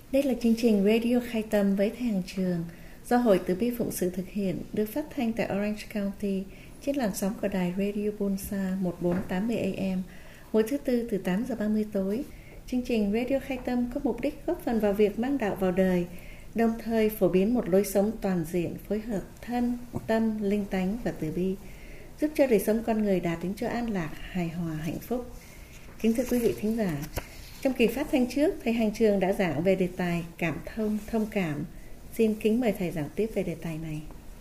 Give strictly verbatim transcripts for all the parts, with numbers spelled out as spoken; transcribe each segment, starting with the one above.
Đây là chương trình Radio Khai Tâm với Thầy Hằng Trường do Hội Từ Bi Phụng Sự thực hiện, được phát thanh tại Orange County trên làn sóng của đài Radio Bonsa một bốn tám mươi A M mỗi thứ tư từ tám giờ ba mươi tối. Chương trình Radio Khai Tâm có mục đích góp phần vào việc mang đạo vào đời, đồng thời phổ biến một lối sống toàn diện, phối hợp thân, tâm, linh tánh và từ bi, giúp cho đời sống con người đạt đến chỗ an lạc, hài hòa, hạnh phúc. Kính thưa quý vị thính giả, trong kỳ phát thanh trước, Thầy Hằng Trường đã giảng về đề tài cảm thông, thông cảm. Xin kính mời Thầy giảng tiếp về đề tài này.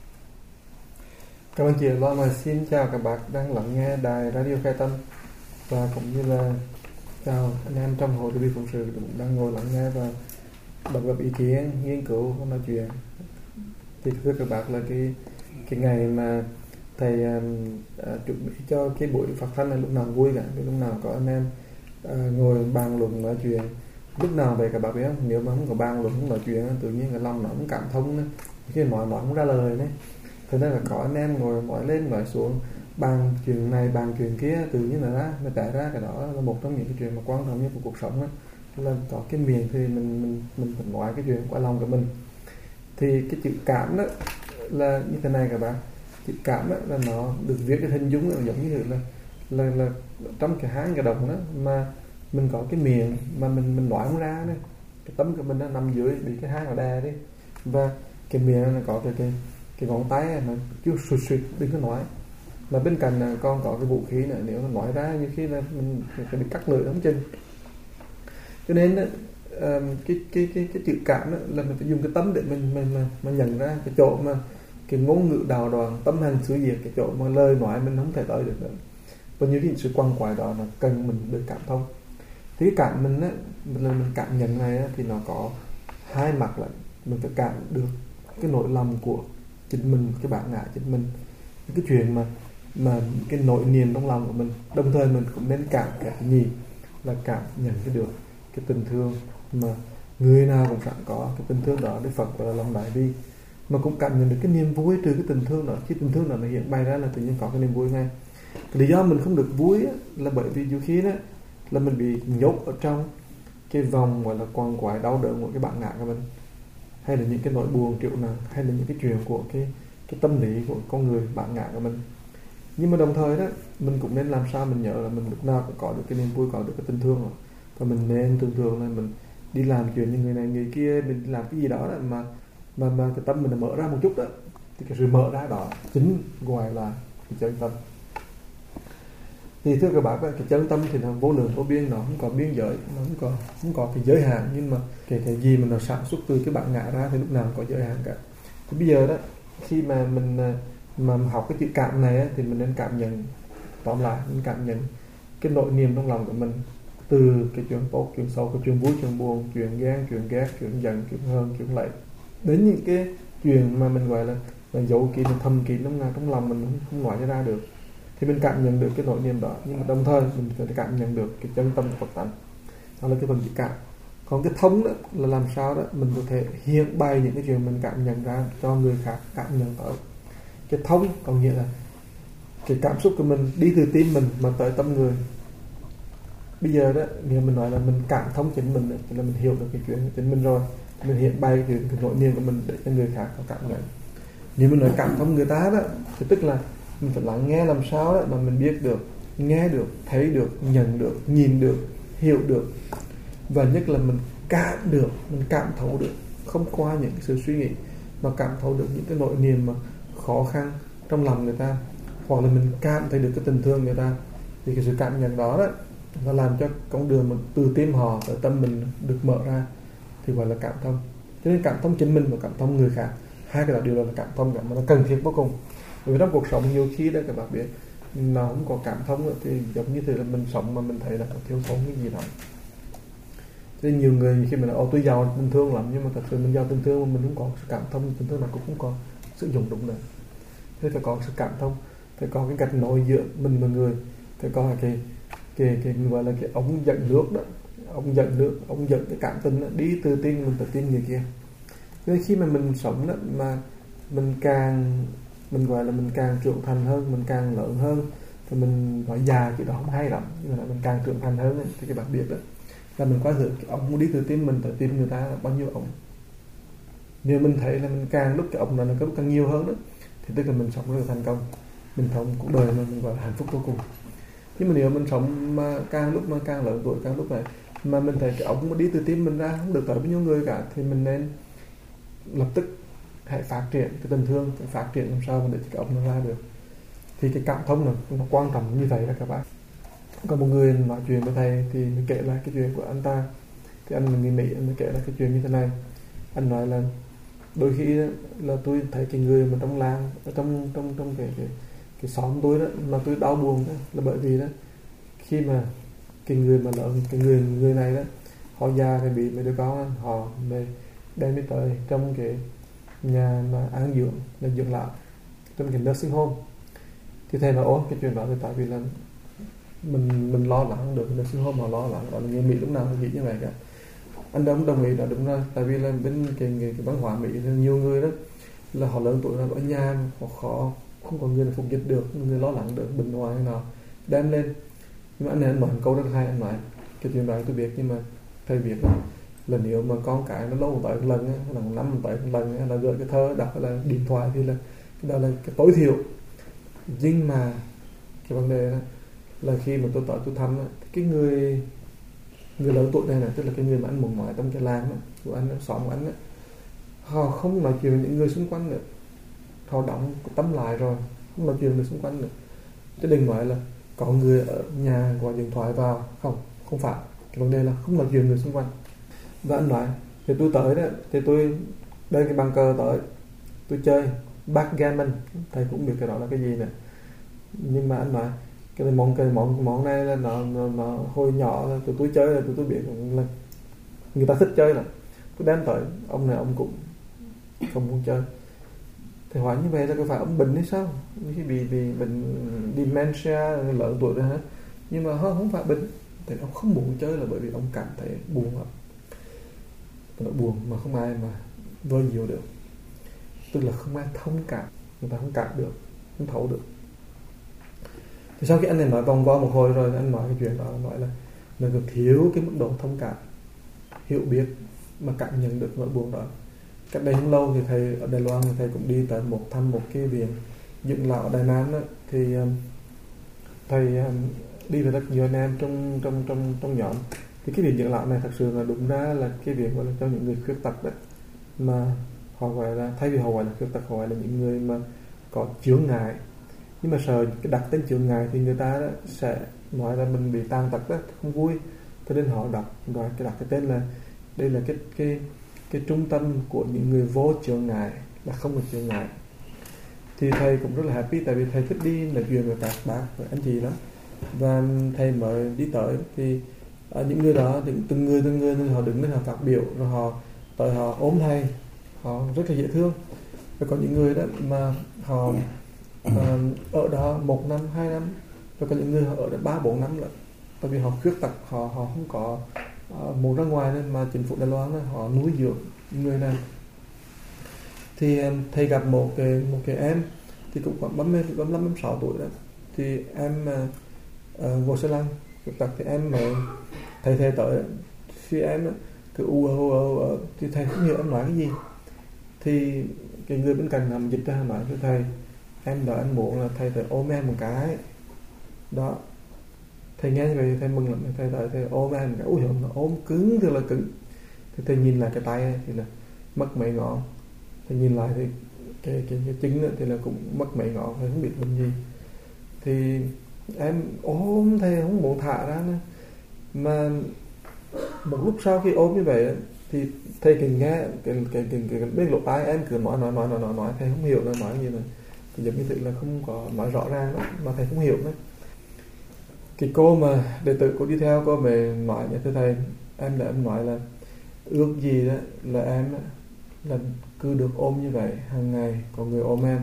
Cảm ơn chị Loan và xin chào các bạn đang lắng nghe đài Radio Khai Tâm, và cũng như là chào anh em trong Hội Từ Bi Phụng Sự cũng đang ngồi lắng nghe và đọc gặp ý kiến, nghiên cứu và nói chuyện. Thì thưa các bạn là cái cái ngày mà thầy uh, uh, chuẩn bị cho cái buổi phát thanh này lúc nào vui cả, lúc nào có anh em uh, ngồi bàn luận nói chuyện. Lúc nào vậy các bạn biết không? Nếu mà không có bàn luận không nói chuyện, tự nhiên cái lòng nó không cảm thông nữa. Khi nói nói không ra lời đấy. Thế nên là có anh em ngồi nói lên nói xuống, bàn chuyện này bàn chuyện kia, tự nhiên là ra nó chạy ra. Cái đó là một trong những cái chuyện mà quan trọng nhất của cuộc sống ấy. Là có cái miệng thì mình mình mình phải nói cái chuyện qua lòng của mình. Thì cái chữ cảm đó là như thế này các bạn. Chữ cảm đó là nó được viết cái hình dung, giống như là là là trong cái hang cái đồng đó mà mình có cái miệng mà mình mình nói không ra này, cái tấm của mình nó nằm dưới bị cái hang nó đè đi, và cái miệng nó có cái cái cái ngón tay nó chưa sụt sụt đừng có nói. Mà bên cạnh là con có cái vũ khí nữa, nếu nó nói ra như khi là mình phải bị cắt lưỡi đóng chân. Cho nên đó, cái cái cái cái chữ cảm đó là mình phải dùng cái tấm để mình mình mà, mà nhận ra cái chỗ mà cái ngôn ngữ đào đoàn tâm hành xứ diệt, cái chỗ mà lời nói mình không thể tới được nữa. Và như cái sự quằn quại đó là cần mình được cảm thông. Thì cái cảm mình á, là mình cảm nhận này á, thì nó có hai mặt là mình phải cảm được cái nỗi lòng của chính mình, cái bản ngã chính mình, cái chuyện mà mà cái nỗi niềm trong lòng của mình. Đồng thời mình cũng nên cảm cái nhì là cảm nhận cái được cái tình thương mà người nào cũng sẵn có cái tình thương đó. Đức Phật gọi là lòng đại bi, mà cũng cảm nhận được cái niềm vui từ cái tình thương đó. Khi tình thương đó nó hiện bày ra là tự nhiên có cái niềm vui ngay. Cái lý do mình không được vui á, là bởi vì nhiều khi đó là mình bị nhốt ở trong cái vòng gọi là quằn quại đau đớn của cái bản ngã của mình, hay là những cái nỗi buồn triệu nào, hay là những cái chuyện của cái cái tâm lý của con người, bản ngã của mình. Nhưng mà đồng thời đó mình cũng nên làm sao mình nhớ là mình lúc nào cũng có được cái niềm vui, có được cái tình thương rồi. Và mình nên thường thường là mình đi làm chuyện như người này người kia, mình làm cái gì đó, đó mà mà mà cái tâm mình mở ra một chút đó, thì cái sự mở ra đó chính gọi là cái chân tâm. Thì thưa các bạn, cái chân tâm thì nó vô lượng vô biên, nó không có biên giới, nó không có không có cái giới hạn. Nhưng mà cái cái gì mà nó sản xuất từ cái bản ngã ra thì lúc nào cũng có giới hạn cả. Thì bây giờ đó, khi mà mình mà học cái chữ cảm này á, thì mình nên cảm nhận, tóm lại mình cảm nhận cái nỗi niềm trong lòng của mình, từ cái chuyện tốt, chuyện xấu, cái chuyện vui, chuyện buồn, chuyện ghen, chuyện ghét, chuyện giận, chuyện hờn, chuyện lệ, đến những cái chuyện mà mình gọi là, là giấu kín, thầm kín trong trong lòng mình không, không nói ra được, thì mình cảm nhận được cái nỗi niềm đó. Nhưng mà đồng thời mình phải cảm nhận được cái chân tâm của Phật tánh, đó là cái phần chữ cảm. Còn cái thông đó là làm sao đó mình có thể hiện bày những cái chuyện mình cảm nhận ra cho người khác cảm nhận tới. Cái thông có nghĩa là cái cảm xúc của mình đi từ tim mình mà tới tâm người. Bây giờ đó, nếu mình nói là mình cảm thông chính mình thì là mình hiểu được cái chuyện của chính mình rồi, mình hiện bày cái, cái nỗi niềm của mình để cho người khác có cảm nhận. Nếu mình nói cảm thông người ta đó, thì tức là mình phải lắng nghe làm sao đó mà mình biết được, nghe được, thấy được, nhận được, nhìn được, hiểu được, và nhất là mình cảm được, mình cảm thấu được, không qua những sự suy nghĩ, mà cảm thấu được những cái nỗi niềm mà khó khăn trong lòng người ta, hoặc là mình cảm thấy được cái tình thương người ta. Thì cái sự cảm nhận đó đó nó làm cho con đường mình từ tim họ tới tâm mình được mở ra, thì gọi là cảm thông. Cho nên cảm thông chính mình và cảm thông người khác, hai cái đó đều là cảm thông cả, mà nó cần thiết vô cùng. Bởi vì trong cuộc sống nhiều khi đó các bạn biết, nó không có cảm thông thì giống như thế là mình sống mà mình thấy là có thiếu thốn cái gì đó. Thế nhiều người khi mình nói, ô tôi giàu tình thương lắm, nhưng mà thật sự mình giàu tình thương mà mình không có sự cảm thông, tình thương này cũng không có sử dụng đúng nữa. Thế phải có sự cảm thông, phải có cái gạch nối giữa mình và người, phải có cái cái cái gọi là cái ống dẫn nước đó, ống dẫn nước, ống dẫn cái cảm tình đó, đi từ tim mình tới tim người kia. Nên khi mà mình sống đó, mà mình càng mình gọi là mình càng trưởng thành hơn, mình càng lớn hơn, thì mình nói già chứ đó không hay lắm, nhưng mà mình càng trưởng thành hơn ấy, thì các bạn biết đó, là mình coi thử cái ống đi từ tim mình tới tim người ta là bao nhiêu ống. Nếu mình thấy là mình càng lúc cái ống này nó càng, càng nhiều hơn đó, thì tức là mình sống rất là thành công, mình sống cuộc đời mà mình gọi là hạnh phúc vô cùng. Nhưng mà nếu mình sống mà càng lúc mà càng lớn tuổi, càng lúc này mà mình thấy cái ống đi từ tim mình ra không được tới bao nhiêu người cả, thì mình nên lập tức hãy phát triển cái tình thương, cái phát triển làm sao mà để cái ống nó ra được. Thì cái cảm thông nó, nó quan trọng như vậy đó các bạn. Có một người nói chuyện với thầy thì mình kể lại cái chuyện của anh ta. Cái anh người Mỹ, anh mới kể lại cái chuyện như thế này. Anh nói là đôi khi là tôi thấy cái người mà trong làng, trong trong trong cái cái, cái xóm tôi đó mà tôi đau buồn đó, là bởi vì đó khi mà cái người mà lớn, cái người người này đó họ già thì bị mấy đứa con đó, họ mới đem đi tới trong cái nhà mà an dưỡng, là dưỡng lão, trong cái nursing home. Thì thầy nói ố cái chuyện đó thì tại vì là mình mình lo lắng được, nursing home họ lo lắng, đó là người Mỹ lúc nào cũng nghĩ như vậy cả. Anh đồng đồng ý là đúng rồi, tại vì là bên cái, cái, cái văn hóa Mỹ nhiều người đó là họ lớn tuổi là ở nhà, họ khó không có người nào phục dịch được, người lo lắng được bệnh hoạn nào đem lên. Nhưng mà anh này anh nói một câu rất hay, anh nói cái chuyện đó tôi biết, nhưng mà thầy biết là, là nếu mà con cái nó lâu tới một lần, là một năm tới một lần, là gửi cái thơ đọc là điện thoại thì là cái đó là cái tối thiểu. Nhưng mà cái vấn đề đó là khi mà tôi tới tôi thăm cái người người lớn tuổi này này, tức là cái người mà anh muốn nói trong cái làng của anh, xóm của anh ấy, họ không nói chuyện với những người xung quanh nữa, họ đóng tấm lại rồi, không nói chuyện với người xung quanh nữa. Chứ đừng nói là có người ở nhà gọi điện thoại vào, không, không phải. Cái vấn đề là không nói chuyện với người xung quanh. Và anh nói thì tôi tới đó, thì tôi đây cái bàn cờ tới, tôi chơi backgammon, thầy cũng biết cái đó là cái gì nè. Nhưng mà anh nói cái món cái món món này là nó, nó, nó hồi nhỏ là tụi tôi chơi là tụi tôi biết là người ta thích chơi, là tôi đem tới ông này ông cũng không muốn chơi. Thì hỏi như vậy là có phải ông bệnh hay sao, khi bị bị bệnh dementia lớn tuổi rồi hả? Nhưng mà không, không phải bệnh, thì ông không muốn chơi là bởi vì ông cảm thấy buồn lắm, nó buồn mà không ai mà vơi dịu được, tức là không ai thông cảm, người ta không cảm được, không thấu được. Thì sau khi anh này nói vòng vo một hồi rồi, anh nói cái chuyện đó, nói là nó được thiếu cái mức độ thông cảm, hiểu biết mà cảm nhận được nỗi buồn đó. Cách đây không lâu thì thầy ở Đài Loan thì thầy cũng đi tới một thăm một cái viện dưỡng lão ở Đài Nam đó, thì thầy đi với rất nhiều anh em trong trong trong trong nhóm. Thì cái viện dưỡng lão này thật sự là đúng ra là cái viện gọi là cho những người khuyết tật đấy, mà họ gọi là, thay vì họ gọi là khuyết tật, họ gọi là những người mà có chướng ngại. Nhưng mà sợ cái đặt tên chướng ngại thì người ta đó sẽ nói là mình bị tàn tật đó, không vui, cho nên họ đặt gọi cái đặt cái tên là đây là cái cái cái trung tâm của những người vô chướng ngại, là không có chướng ngại. Thì thầy cũng rất là happy, tại vì thầy thích đi nói chuyện với các bác với anh chị lắm. Và thầy mới đi tới thì ở những người đó thì từng người từng người họ đứng lên họ phát biểu, rồi họ tới họ ôm thầy, họ rất là dễ thương. Và có những người đó mà họ uh, ở đó một năm hai năm, rồi có những người họ ở đó ba bốn năm lận, tại vì họ khuyết tật, họ họ không có uh, muốn ra ngoài, nên mà chính phủ Đài Loan đó, họ nuôi dưỡng những người này. Thì um, thầy gặp một cái một cái em thì cũng khoảng ba mươi lăm ba mươi sáu tuổi đó, thì em uh, uh, ngồi xe lăn khuyết tật, thì em mà thầy thầy tới khi em cứ u ơ u ơ thì thầy không hiểu em nói cái gì. Thì cái người bên cạnh làm dịch ra nói với thầy, em đợi anh muốn là thầy phải ôm em một cái đó. Thầy nghe như vậy thầy mừng lắm, thầy đợi thầy ôm em một cái, ui nó ôm cứng thật là cứng. Thì thầy nhìn lại cái tay thì là mất mấy ngón, thầy nhìn lại thì cái cái, cái chân thì là cũng mất mấy ngón, thầy không biết bệnh gì. Thì em ôm thầy không muốn thả ra nữa. Mà một lúc sau khi ôm như vậy thì thầy cứ nghe cái cái cái, cái, cái bên lỗ tai em cứ nói nói nói nói nói nói thầy không hiểu nó nói gì nữa, thì giống như thế là không có nói rõ ràng đó, mà thầy không hiểu nữa. Cái cô mà đệ tử cô đi theo cô về nói như thế thầy, em là em nói là ước gì đó là em đó, là cứ được ôm như vậy hàng ngày, có người ôm em.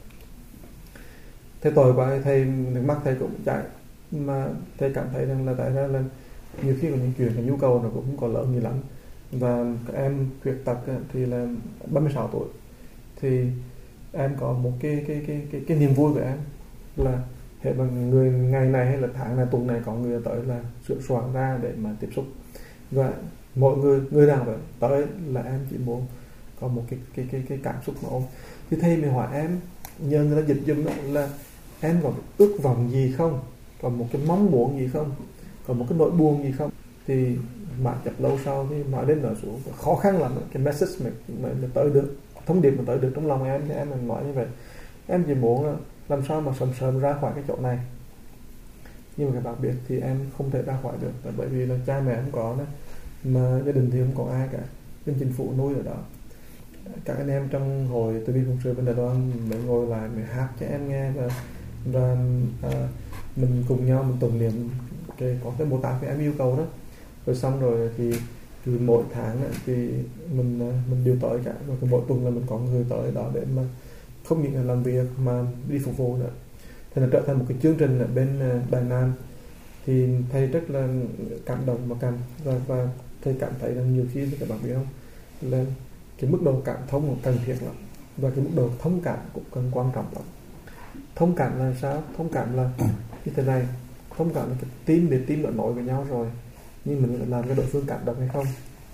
Thế tội quá, thầy nước mắt thầy cũng chảy, mà thầy cảm thấy rằng là tại ra là nhiều khi có những chuyện cái nhu cầu nó cũng không có lớn gì lắm. Và các em khuyết tật thì là ba mươi sáu tuổi, thì em có một cái cái cái cái, cái niềm vui của em là hệ bằng người ngày này hay là tháng này tuần này có người tới là sửa soạn ra để mà tiếp xúc. Và mọi người người nào vậy tới là em chỉ muốn có một cái cái cái cái cảm xúc mà ôm. Thì thầy mới hỏi em, nhờ người ta dịch giùm đó, là em có ước vọng gì không, còn một cái mong muốn gì không, còn một cái nỗi buồn gì không. Thì mà chập lâu sau thì nói đến nói xuống, khó khăn lắm cái message mà, mà, mà tới được, thông điệp mà tới được trong lòng em. Thì em mình nói như vậy, em chỉ muốn làm sao mà sớm sớm ra khỏi cái chỗ này. Nhưng mà các bạn biết thì em không thể ra khỏi được, là bởi vì là cha mẹ không có đó, mà gia đình thì không có ai cả, bên chính phủ nuôi ở đó. Các anh em trong hội từ bi phụng sự bên Đài Loan mới ngồi lại mới hát cho em nghe, và, và à, mình cùng nhau mình tụng niệm cái có cái mô tả cái em yêu cầu đó. Rồi xong rồi thì từ mỗi tháng ấy, thì mình mình đều tới cả, và mỗi tuần là mình có người tới đó để mà không những là làm việc mà đi phục vụ nữa. Thì nó trở thành một cái chương trình ở bên Đài Nam. Thì thầy rất là cảm động và cảm và, và thầy cảm thấy là nhiều khi các bạn biết không, là cái mức độ cảm thông cần thiết lắm, và cái mức độ thông cảm cũng cần quan trọng lắm. Thông cảm là sao? Thông cảm là như thế này, thông cảm là cái tim để tim đã nổi với nhau rồi, nhưng mình làm cho đối phương cảm động hay không.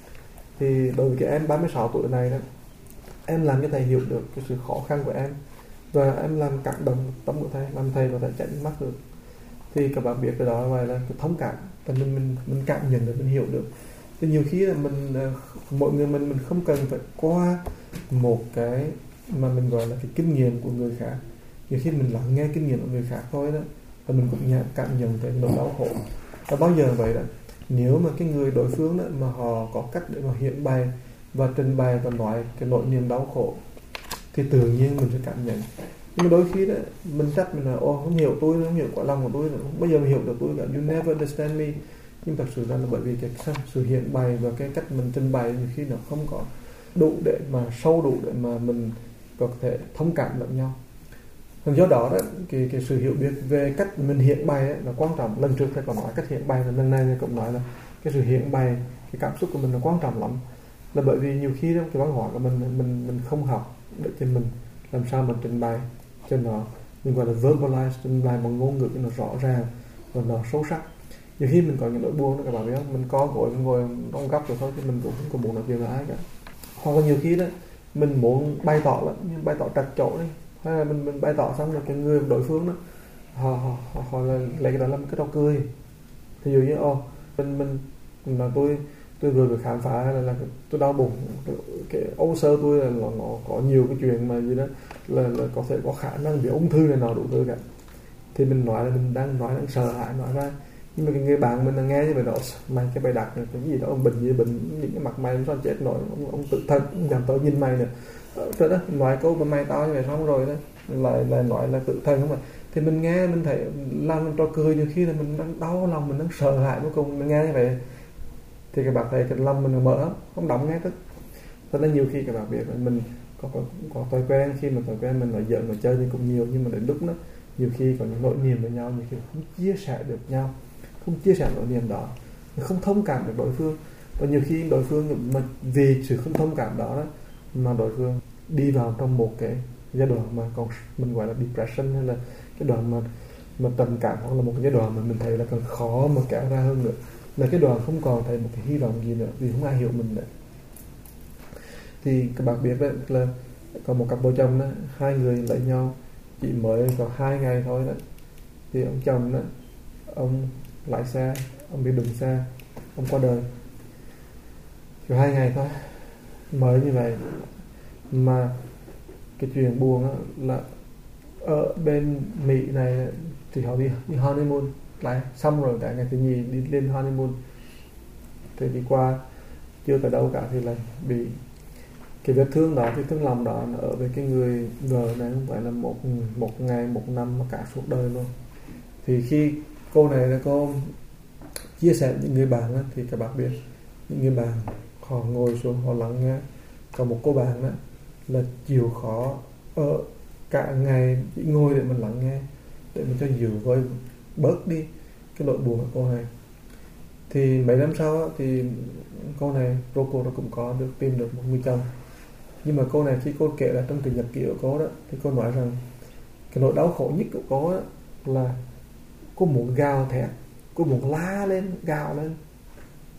Thì đối với cái em ba mươi sáu tuổi này đó, em làm cho thầy hiểu được cái sự khó khăn của em, và em làm cảm động tâm của thầy, làm thầy có thể chạy mắt được. Thì các bạn biết cái đó vậy là cái thông cảm, và mình mình mình cảm nhận được, mình hiểu được. Thì nhiều khi là mình mọi người mình mình không cần phải qua một cái mà mình gọi là cái kinh nghiệm của người khác. Nhiều khi mình lắng nghe kinh nghiệm của người khác thôi đó, và mình cũng nhận cảm nhận thấy nỗi đau khổ. Và bao giờ vậy đó, nếu mà cái người đối phương đó mà họ có cách để mà hiện bày và trình bày và nói cái nỗi niềm đau khổ, thì tự nhiên mình sẽ cảm nhận. Nhưng mà đôi khi đó mình trách mình là ô không hiểu tôi, không hiểu quả lòng của tôi, không bao giờ mình hiểu được tôi cả, you never understand me. Nhưng thật sự ra là bởi vì cái sự hiện bày và cái cách mình trình bày nhiều khi nó không có đủ để mà sâu đủ để mà mình có thể thông cảm lẫn nhau. Do đó đó cái, cái sự hiểu biết về cách mình hiện bày ấy, là quan trọng. Lần trước thầy có nói cách hiện bày, và lần này thầy cũng nói là cái sự hiện bày cái cảm xúc của mình là quan trọng lắm. Là bởi vì nhiều khi đó cái văn hóa của mình mình mình không học để cho mình làm sao mình trình bày cho nó, mình gọi là verbalize, trình bày bằng ngôn ngữ cho nó rõ ràng và nó sâu sắc. Nhiều khi mình có những nỗi buồn đó các bạn biết không, mình có ngồi mình ngồi trong góc rồi thôi, chứ mình cũng không có muốn nói chuyện với ai cả. Hoặc là nhiều khi đó mình muốn bày tỏ lắm, nhưng bày tỏ trật chỗ đi, hay là mình mình bày tỏ xong rồi cái người đối phương đó họ họ họ, họ là lấy cái đó làm cái trò cười. Thì dụ như ô mình mình là tôi tôi vừa được khám phá là, là tôi đau bụng, cái, cái ấu sơ tôi là nó, nó có nhiều cái chuyện mà gì đó là, là có thể có khả năng bị ung thư này nọ đủ thứ cả. Thì mình nói là mình đang nói đang sợ hãi nói ra, nhưng mà cái người bạn mình là nghe như vậy đó, mày cái bài đặt cái gì đó ông bệnh gì bệnh, những cái mặt mày nó chết nổi, ông, ông tự thân nhằm tới nhìn mày nè, rồi đó nói câu mà mày tao như vậy xong rồi đó lại lại nói là tự thân không mà. Thì mình nghe mình thấy làm cho cười, nhiều khi là mình đang đau lòng, mình đang sợ hãi cuối cùng mình nghe như vậy. Thì các bạn thấy cái lòng mình mở không đóng nghe tức. Thật là nhiều khi các bạn biết là mình có, có, có thói quen, khi mà thói quen mình nói giỡn nói chơi thì cũng nhiều, nhưng mà đến lúc đó nhiều khi có những nỗi niềm với nhau, nhiều khi không chia sẻ được nhau, không chia sẻ nỗi niềm đó, không thông cảm được đối phương. Và nhiều khi đối phương mà vì sự không thông cảm đó, đó mà đối phương đi vào trong một cái giai đoạn mà còn mình gọi là depression, hay là cái đoạn mà mà trầm cảm, hoặc là một cái giai đoạn mà mình thấy là còn khó mà kéo ra hơn nữa, là cái đoạn không còn thấy một cái hy vọng gì nữa, vì không ai hiểu mình nữa. Thì các bạn biết đấy là có một cặp vợ chồng đó, hai người lấy nhau chỉ mới có hai ngày thôi đó, thì ông chồng đó, ông lái xe, ông bị đụng xe, ông qua đời. Chỉ hai ngày thôi, mới như vậy. Mà cái chuyện buồn đó là ở bên Mỹ này thì họ đi, đi honeymoon lại xong rồi, cả ngày thứ nhì đi lên honeymoon, thì đi qua chưa tới đâu cả thì là bị cái vết thương đó, cái thương lòng đó nó ở với cái người vợ này không phải là một một ngày một năm mà cả suốt đời luôn. Thì khi cô này là cô chia sẻ với những người bạn đó, thì các bạn biết những người bạn họ ngồi xuống họ lắng nghe. Còn một cô bạn đó là chịu khó ở cả ngày chỉ ngồi để mình lắng nghe, để mình cho dịu vơi bớt đi cái nỗi buồn của cô này. Thì mấy năm sau đó, thì cô này cô cô nó cũng có được tìm được một người chồng. Nhưng mà cô này khi cô kể là trong cái nhật ký của cô đó, thì cô nói rằng cái nỗi đau khổ nhất của cô đó là cô muốn gào thét, cô muốn la lên, gào lên,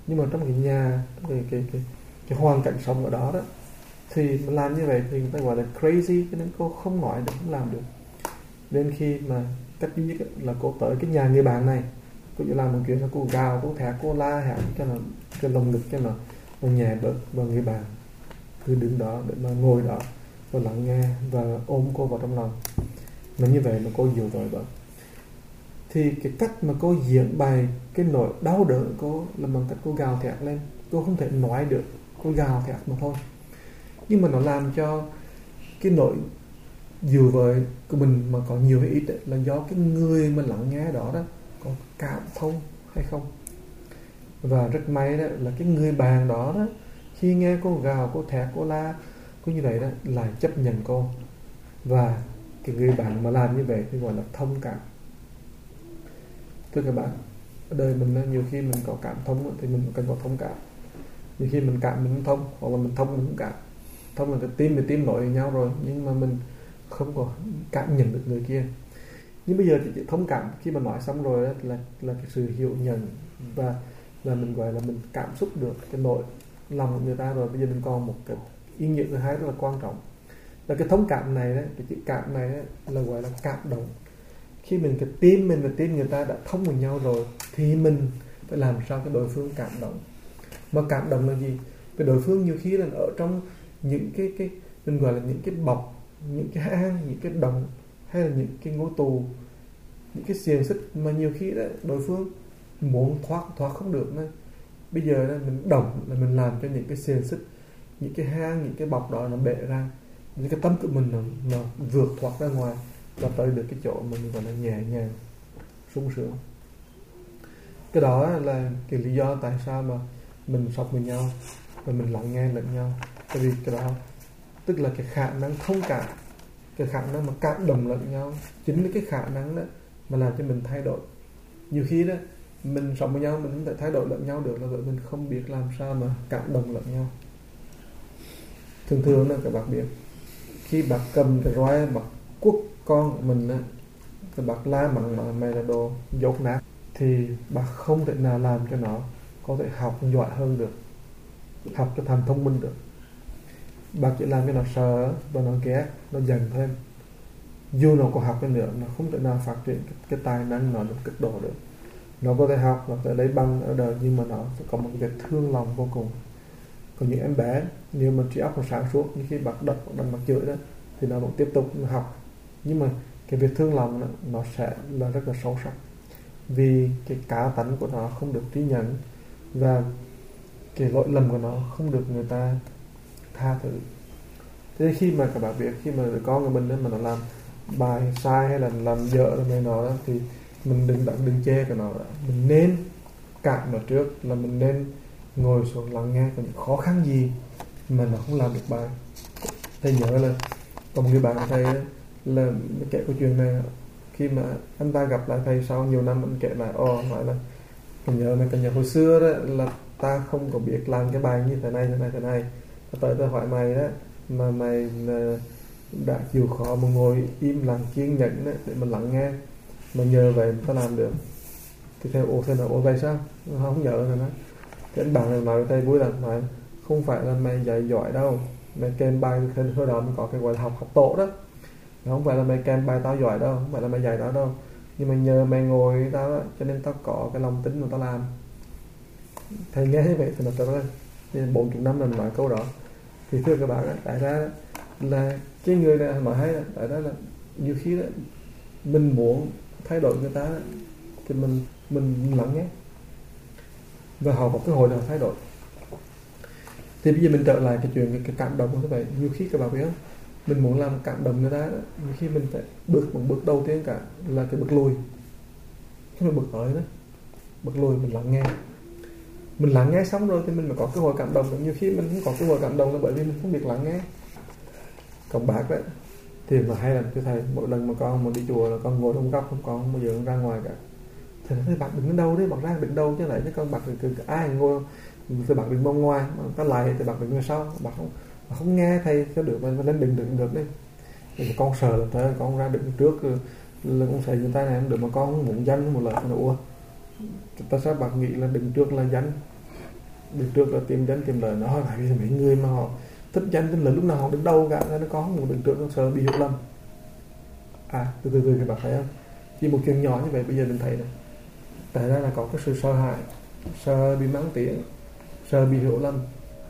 nhưng mà trong cái nhà, cái cái cái, cái hoàn cảnh sống ở đó đó thì mình làm như vậy thì người ta gọi là crazy, cho nên cô không nói được, không làm được. Nên khi mà cách duy nhất là cô tới cái nhà người bạn này, cô chỉ làm một chuyện là cô gào, cô thét, cô la hét cho nó cái lồng ngực cho nó nó nhẹ bớt, và người bạn cứ đứng đó để mà ngồi đó và lắng nghe và ôm cô vào trong lòng. Mà như vậy mà cô dịu rồi bớt. Thì cái cách mà cô diễn bày cái nỗi đau đớn của cô là bằng cách cô gào thét lên. Cô không thể nói được, cô gào thét mà thôi. Nhưng mà nó làm cho cái nỗi dịu vời của mình mà có nhiều hay ít ấy, là do cái người mà lắng nghe đó đó có cảm thông hay không. Và rất may đó là cái người bạn đó đó, khi nghe cô gào, cô thét, cô la, cô như vậy đó, lại chấp nhận cô. Và cái người bạn mà làm như vậy thì gọi là thông cảm. Thưa các bạn, ở đời mình nhiều khi mình có cảm thông thì mình cần có thông cảm. Nhiều khi mình cảm mình không thông, hoặc là mình thông mình không cảm. Thông là cái tim với tim nối với nhau rồi, nhưng mà mình không có cảm nhận được người kia. Nhưng bây giờ thì thông cảm khi mà nói xong rồi đó, là là cái sự hiểu nhận, và là mình gọi là mình cảm xúc được cái nỗi lòng của người ta rồi. Bây giờ mình còn một cái ý nghĩa thứ hai rất là quan trọng, là cái thông cảm này đấy, cái chữ cảm này đấy, là gọi là cảm động. Khi mình cái tim mình và tim người ta đã thông với nhau rồi thì mình phải làm sao cái đối phương cảm động. Mà cảm động là gì? Cái đối phương nhiều khi là ở trong những cái cái mình gọi là những cái bọc, những cái hang, những cái đồng, hay là những cái ngôi tù, những cái xiềng xích mà nhiều khi đó đối phương muốn thoát thoát không được nữa. Bây giờ đó, mình động là mình làm cho những cái xiềng xích, những cái hang, những cái bọc đó nó bể ra, những cái tâm của mình nó, nó vượt thoát ra ngoài và tới được cái chỗ mình gọi là nhẹ nhàng, sung sướng. Cái đó là cái lý do tại sao mà mình sống với nhau và mình lắng nghe lẫn nhau. Tại vì cái đó tức là cái khả năng thông cảm, cái khả năng mà cảm động lẫn nhau, chính là cái khả năng đó mà làm cho mình thay đổi. Nhiều khi đó mình sống với nhau mình không thể thay đổi lẫn nhau được là bởi mình không biết làm sao mà cảm động lẫn nhau. Thường thường là các bạn biết, khi bạn cầm cái roi bạn quất con của mình á, các bạn la mắng mà mày là đồ dốt nát, thì bạn không thể nào làm cho nó có thể học giỏi hơn được, học cho thành thông minh được. Bạn chỉ làm cho nó sợ và nó ghét, nó giận thêm. Dù nó có học hơn nữa, nó không thể nào phát triển cái, cái tài năng nó được cực độ được. Nó có thể học, nó có thể lấy bằng ở đời, nhưng mà nó sẽ có một cái thương lòng vô cùng. Còn những em bé, nếu mà trí óc nó sáng suốt, như khi bạn đập hoặc đánh mặt chửi đó, thì nó vẫn tiếp tục học. Nhưng mà cái việc thương lòng đó, nó sẽ là rất là sâu sắc, vì cái cá tánh của nó không được trí nhận, và cái lỗi lầm của nó không được người ta tha thứ. Thế khi mà các bạn biết, khi mà con của mình đó, mà nó làm bài sai hay là làm dở rồi này nọ đó, thì mình đừng đặng đừng chê cái nó đó. Mình nên cạn nó trước, là mình nên ngồi xuống lắng nghe có những khó khăn gì mà nó không làm được bài. Thầy nhớ là có một người bạn của thầy ấy, là kể câu chuyện này. Khi mà anh ta gặp lại thầy sau nhiều năm, anh kể lại, ồ, nói là còn nhớ này, còn nhớ hồi xưa đó là ta không có biết làm cái bài như thế này, thế này, thế này. Tới tôi hỏi mày đó, mà mày đã chịu khó mà ngồi im lặng kiên nhẫn đó, để mình lắng nghe, mà nhờ vậy mình ta làm được. Thì thầy, ồ, thầy nói, ồ vậy sao? Không nhớ rồi đó. Thì anh bạn này nói với thầy vui lắm, nói không phải là mày dạy giỏi đâu, mày kèm bài thì hồi đó mình có cái gọi là học học tổ đó. Không phải là mày kèm bài tao giỏi đâu, không phải là mày dạy đó đâu, nhưng mà nhờ mày ngồi tao đó, cho nên tao có cái lòng tính mà tao làm. Thầy nghe như vậy thì nó trở lên bốn chục năm mình nói câu đó. Thì thưa các bạn, tại ra là cái người này mà hay, tại ra là nhiều khi đó mình muốn thay đổi người ta thì mình mình lắng nghe và họ có cơ hội để thay đổi. Thì bây giờ mình trở lại cái chuyện cái, cái cảm động như vậy. Nhiều khi các bạn biết không, mình muốn làm cảm động người ta đó, nhiều khi mình phải bước một bước đầu tiên cả là cái bước lùi. Cái mà bước tới đó, bước lùi mình lắng nghe. Mình lắng nghe xong rồi thì mình mới có cơ hội cảm động. Nhiều khi mình không có cơ hội cảm động là bởi vì mình không biết lắng nghe. Còn bác đấy thì mà hay làm cho thầy, mỗi lần mà con mà đi chùa là con ngồi trong góc, không con không bao giờ ra ngoài cả. Thầy nói, bạn đứng ở đâu đấy, bạn ra đứng đâu chứ lại chứ con bạn cứ ai ngồi, thì bạn đứng bên ngoài, ta lại thì bạn đứng ở sau, bạn không bạn không nghe thầy cho được, mà lên đừng đừng được đấy. Thì con sợ là thế, con ra đứng trước là con sẽ người ta này không được, mà con không muốn danh một lời nữa. Ủa, tại sao bạn nghĩ là đứng trước là danh? Được trước là tìm danh tìm lời, nó tại vì mấy người mà họ thích danh tính lợi lúc nào họ đứng đâu cả, nó có một đứng trước nó sợ bị hiểu lầm. À từ từ từ các bạn thấy không, chỉ một chuyện nhỏ như vậy bây giờ mình thấy này, tại ra là có cái sự sợ hãi, sợ bị mắng tiếng, sợ bị hiểu lầm.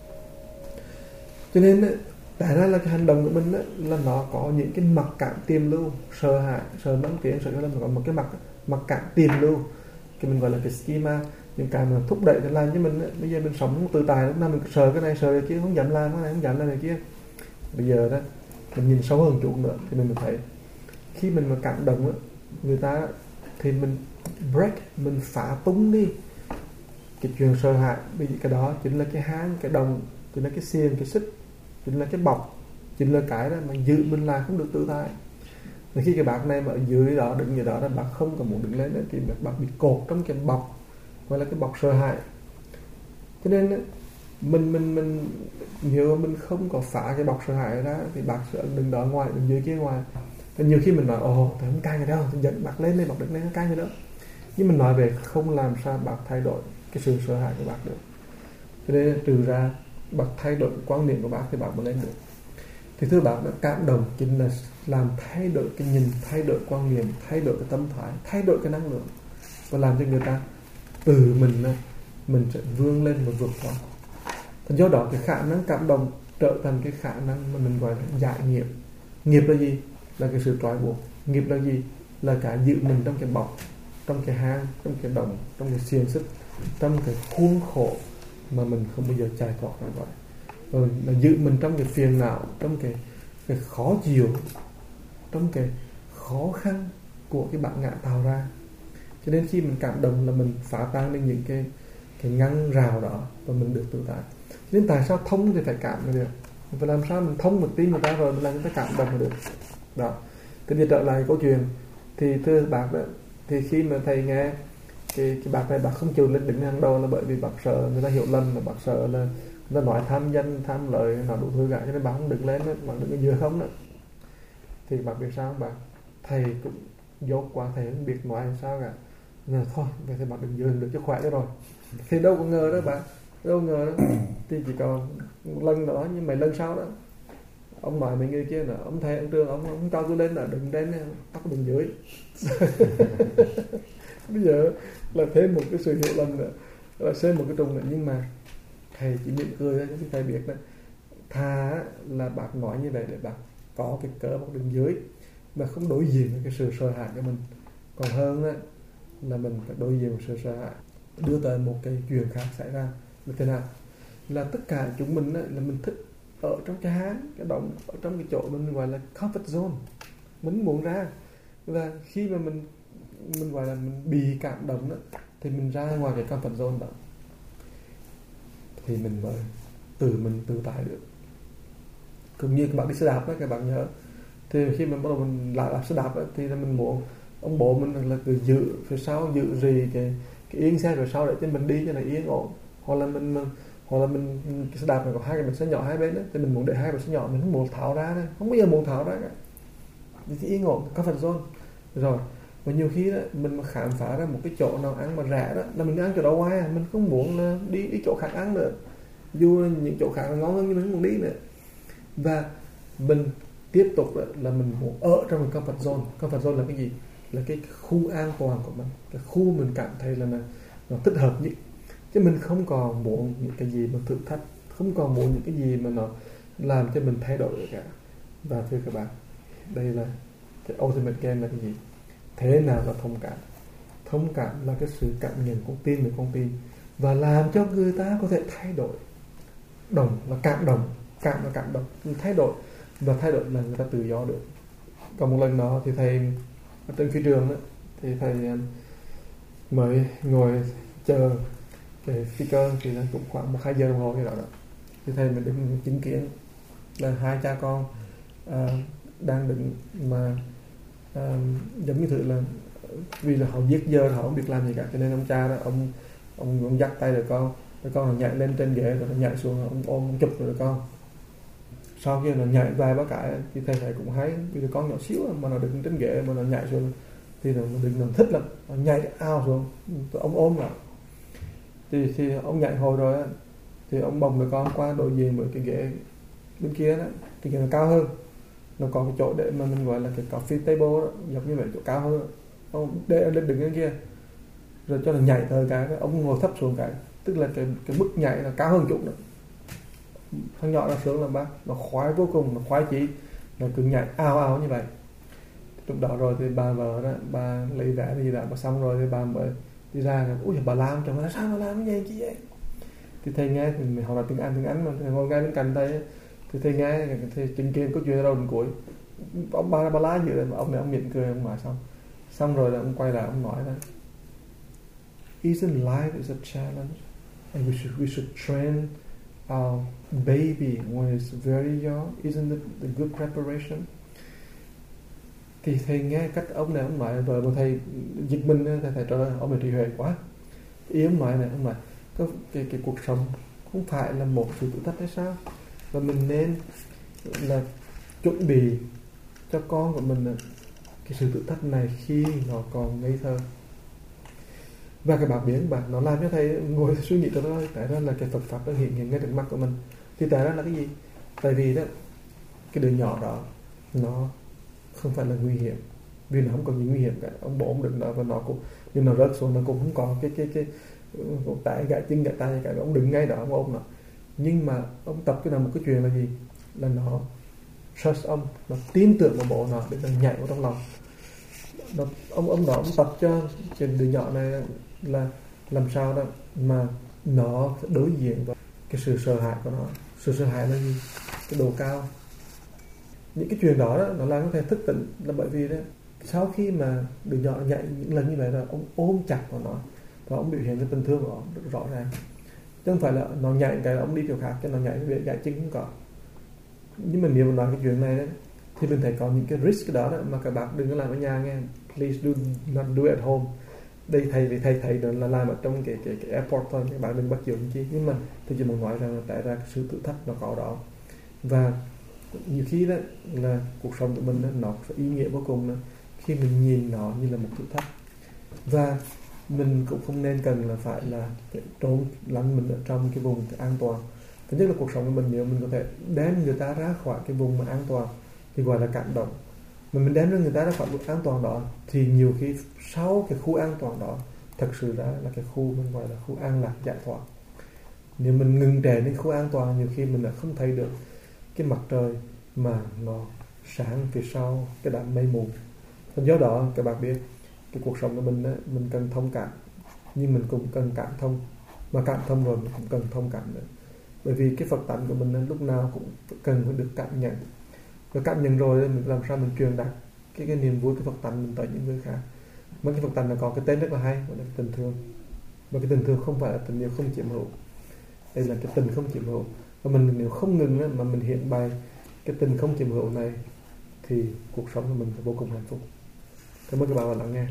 Cho nên tại ra là cái hành động của mình là nó có những cái mặc cảm tiềm lưu, sợ hãi, sợ mắng tiếng, sợ hiểu lầm, có một cái mặc mặc cảm tiềm lưu, cái mình gọi là cái schema, những cái mà thúc đẩy để làm cho mình. Bây giờ mình sống tự tại, lúc nào mình sợ cái này sợ cái kia, không dám làm cái này, không dám làm cái kia. Bây giờ đó mình nhìn sâu hơn chút nữa thì mình thấy khi mình mà cảm động đó, người ta thì mình break, mình phá tung đi cái chuyện sợ hãi. Bởi vì cái đó chính là cái hang, cái đồng, chính là cái xiềng, cái xích, chính là cái bọc, chính là cái đó mà giữ mình lại không được tự tại. Và khi cái bác này mà ở dưới đó, đứng như đó, đó bác không còn muốn đứng lên nữa thì bác bị cột trong cái bọc, gọi là cái bọc sợ hãi. Cho nên mình mình mình nếu mình không có phá cái bọc sợ hãi ra thì bác sẽ đứng đó ngoài, đứng dưới kia ngoài. Và nhiều khi mình nói ồ tôi không cay người đâu, tôi dẫn bác lên đây, bác đứng lên nó cay người đó. Nhưng mình nói về không làm sao bác thay đổi cái sự sợ hãi của bác được. Cho nên trừ ra bác thay đổi quan niệm của bác thì bác mới lên được. Thì thưa bác, đã cảm động chính là làm thay đổi cái nhìn, thay đổi quan niệm, thay đổi cái tâm thái, thay đổi cái năng lượng, và làm cho người ta từ mình mình sẽ vươn lên và vượt qua. Thì do đó cái khả năng cảm động trở thành cái khả năng mà mình gọi là giải nghiệp. Nghiệp là gì? Là cái sự trói buộc. Nghiệp là gì? Là cả giữ mình trong cái bọc, trong cái hang, trong cái đồng, trong cái xiềng xích, trong cái khuôn khổ mà mình không bao giờ chạy thoát ra ngoài. Rồi là giữ mình trong cái phiền não, trong cái, cái khó chịu, trong cái khó khăn của cái bản ngã tạo ra. Cho nên khi mình cảm động là mình phá tan lên những cái cái ngăn rào đó và mình được tự tại. Nên tại sao thông thì phải cảm mới được, phải làm sao mình thông một tin người ta rồi mình làm người ta cảm động mới được đó. Thì bây giờ trở lại câu chuyện thì thưa bác đó, thì khi mà thầy nghe cái, cái bác này bác không chịu lên đứng hàng đầu là bởi vì bác sợ người ta hiểu lầm, là bác sợ là người ta nói tham danh tham lợi nó đủ thứ cả, cho nên bác không đứng lên đó, bác đứng ở dưới không đó. Thì bác biết sao bác, thầy cũng dốt quá, thầy không biết nói làm sao cả. Nên thôi vậy thì bác đứng dưới được cho khỏe rồi. Thì đâu có ngờ đó bạn, đâu ngờ đó. Thì chỉ còn một lần đó, nhưng mấy lần sau đó ông nói mấy người kia là ông thầy ông Trương ông không cho tôi lên là đừng lên, bắt đứng dưới. Bây giờ là thêm một cái sự hiểu lầm nữa, là thêm một cái trùng nữa. Nhưng mà thầy chỉ mỉm cười thôi, chứ thầy biết đó, thà là bác nói như vậy để bác có cái cớ bác đứng dưới mà không đối diện với cái sự sợ hãi của mình, còn hơn đó là mình phải đối diện với sự sợ hãi. Đưa tới một cái chuyện khác xảy ra là thế nào, là tất cả chúng mình đó, là mình thích ở trong cái hang, cái động, ở trong cái chỗ mình gọi là comfort zone, mình muốn ra. Và khi mà mình mình gọi là mình bị cảm động đó, thì mình ra ngoài cái comfort zone đó thì mình mới tự mình tự tại được. Cũng như các bạn đi xe đạp đó, các bạn nhớ, thì khi mà bắt đầu mình lại đạp xe đạp đó, thì là mình muốn ông bố mình là cứ giữ phía sau, giữ gì cái cái yên xe phía sau để cho mình đi cho này yên ổn. Hoặc là mình, mình hoặc là mình cái xe đạp này có hai cái bánh xe nhỏ hai bên đó, thì mình muốn để hai bánh xe nhỏ, mình không muốn tháo ra đấy, không bao giờ muốn tháo ra cả, thì yên ổn, có phần zone rồi. Và nhiều khi đó mình mà khám phá ra một cái chỗ nào ăn mà rẻ đó, là mình ăn chỗ đó hoài, mình không muốn là đi đi chỗ khác ăn nữa, dù những chỗ khác là ngon hơn nhưng mình không muốn đi nữa. Và mình tiếp tục là mình muốn ở trong cái comfort zone. Comfort zone là cái gì? Là cái khu an toàn của mình, cái khu mình cảm thấy là nó thích hợp nhất. Chứ mình không còn muốn những cái gì mà thử thách, không còn muốn những cái gì mà nó làm cho mình thay đổi được cả. Và thưa các bạn, đây là cái ultimate game là cái gì? Thế nào là thông cảm? Thông cảm là cái sự cảm nhận con tim với con tim, và làm cho người ta có thể thay đổi. Đồng là cảm động, cảm là cảm động, thay đổi, và thay đổi là người ta tự do được. Còn một lần đó thì thầy ở trên phi trường đó, thì thầy mới ngồi chờ cái phi cơ, thì là cũng khoảng một hai giờ đồng hồ cái đó đó. Thì thầy mình đứng chứng kiến là hai cha con à, đang đứng mà à, giống như thử là vì là họ giết giờ họ không biết làm gì cả, cho nên ông cha đó ông ông, ông dắt tay được con, rồi con nhảy lên trên ghế rồi nhảy xuống, ông ôm ông chụp rồi con. Sau khi nó nhảy vài ba cái thì thầy thầy cũng thấy vì con nhỏ xíu mà nó đứng trên ghế mà nó nhảy xuống thì nó đứng nó thích lắm, nó nhảy ao xuống, ông ôm lại. Thì, thì ông nhảy hồi rồi Thì ông bồng đứa con qua đối diện với cái ghế bên kia đó, thì cái nó cao hơn, nó có cái chỗ để mà mình gọi là cái coffee table đó, giống như vậy, chỗ cao hơn. Ông để lên đứng bên kia rồi cho nó nhảy thời cái, ông ngồi thấp xuống cái, tức là cái cái mức nhảy là cao hơn chút nữa. Thằng nhỏ nó sướng lắm bác, nó khoái vô cùng, nó khoái chí, nó cứ nhảy ào ào như vậy. Lúc đó rồi thì bà vợ đó, bà lấy vé gì đã, bà xong rồi thì bà mới đi ra rồi, ui bà làm chồng nó sao mà làm cái gì chị vậy? Thì thầy nghe, thì mình học là tiếng Anh tiếng Anh mà, thầy ngồi ngay bên cạnh thầy, thì thầy nghe, thầy chứng kiến câu chuyện từ đầu đến cuối. Ông bà bà lá giữa, ông này ông mỉm cười, ông nói xong, xong rồi là ông quay lại ông nói là isn't life is a challenge, and we should we should train our baby when it's very young, isn't it the good preparation? Thì thầy nghe cách ông này ông nói rồi mà thầy giật mình, thầy, thầy trả lời ông này trí huệ quá. Ý ông nói này, ông nói cái, cái, cái cuộc sống không phải là một sự thử thách hay sao, và mình nên là chuẩn bị cho con của mình cái sự thử thách này khi nó còn ngây thơ. Và cái bảo biến bạn nó làm cho thầy ngồi suy nghĩ cho nó, tại đó là cái Phật pháp nó hiện hiện ngay trước mắt của mình. Thì tại đó là cái gì? Tại vì đó cái đứa nhỏ đó nó không phải là nguy hiểm, vì nó không có gì nguy hiểm cả. Ông bố ông đừng nói, và nó cũng nhưng nó rớt xuống nó cũng không có cái cái cái tại gãy chân gãy tay cả, ông đứng ngay đó ông ôm nó. Nhưng mà ông tập cái nào một cái chuyện là gì, là nó trust ông, nó tin tưởng vào bố nó để nó nhảy vào trong lòng nó. Ông ông đó ông tập cho cái đứa nhỏ này là làm sao đó mà nó đối diện với cái sự sợ hãi của nó. Sự sợ hãi là gì? Cái độ cao. Những cái chuyện đó, đó nó làm cho thầy thức tỉnh, là bởi vì đó sau khi mà đứa nhỏ nhảy những lần như vậy rồi, ông ôm chặt vào nó và ông biểu hiện cái tình thương của nó rất rõ ràng. Chứ không phải là nó nhảy cái ông đi kiểu khác cho nó nhảy về gãy chân không có. Nhưng mà nếu mà nói cái chuyện này đó, thì mình thấy có những cái risk đó, đó mà các bạn đừng có làm ở nhà nghe. Please do not do at home. Đây thầy thì thầy thầy đó là làm ở trong cái cái, cái airport thôi, các bạn đừng bắt chước chi. Nhưng mà tôi chỉ muốn nói rằng là tại ra cái sự thử thách nó có đó, và nhiều khi đó là cuộc sống của mình đó, nó có ý nghĩa vô cùng đó, khi mình nhìn nó như là một thử thách. Và mình cũng không nên cần là phải là trốn lánh mình ở trong cái vùng cái an toàn. Thứ nhất là cuộc sống của mình, nếu mình có thể đem người ta ra khỏi cái vùng mà an toàn thì gọi là cảm động. Mà mình đem người ta ra khỏi vùng an toàn đó thì nhiều khi sau cái khu an toàn đó thật sự ra là cái khu mình gọi là khu an lạc giải thoát. Nếu mình ngừng trẻ đến khu an toàn, nhiều khi mình đã không thấy được cái mặt trời mà nó sáng phía sau cái đám mây mù. Do đó các bạn biết cái cuộc sống của mình đó, mình cần thông cảm, nhưng mình cũng cần cảm thông, mà cảm thông rồi mình cũng cần thông cảm nữa. Bởi vì cái Phật tánh của mình đó, lúc nào cũng cần phải được cảm nhận, và cảm nhận rồi mình làm sao mình truyền đạt cái cái niềm vui cái Phật tánh mình tới những người khác. Mà cái Phật tánh nó có cái tên rất là hay, gọi là tình thương. Và cái tình thương không phải là tình yêu không chiếm hữu, đây là cái tình không chiếm hữu. Và mình nếu không ngừng đó, mà mình hiện bày cái tình không chiếm hữu này thì cuộc sống của mình vô cùng hạnh phúc. Cảm ơn các bạn đã lắng nghe.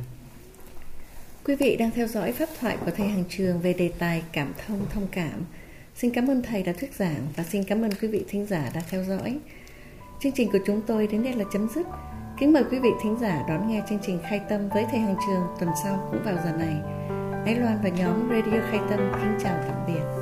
Quý vị đang theo dõi pháp thoại của thầy Hằng Trường về đề tài cảm thông thông cảm. Xin cảm ơn thầy đã thuyết giảng, và xin cảm ơn quý vị thính giả đã theo dõi. Chương trình của chúng tôi đến đây là chấm dứt. Kính mời quý vị thính giả đón nghe chương trình Khai Tâm với thầy Hằng Trường tuần sau cũng vào giờ này. Ái Loan và nhóm Radio Khai Tâm kính chào tạm biệt.